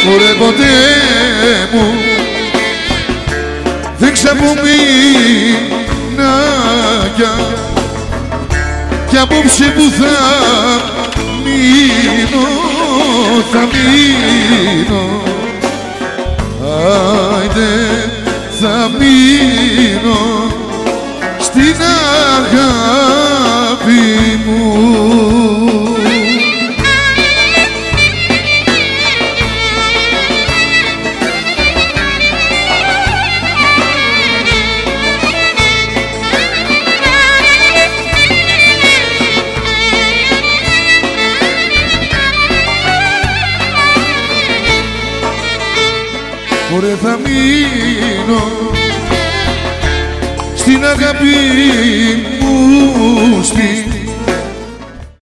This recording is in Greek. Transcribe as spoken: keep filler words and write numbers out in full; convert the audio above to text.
Ωραία ποτέ μου δεν ξαπομείναγια κι απόψε που θα μείνω, θα μείνω. Άιντε θα μείνω στην αγάπη μου. Ωραία θα μείνω στην αγάπη μου, στη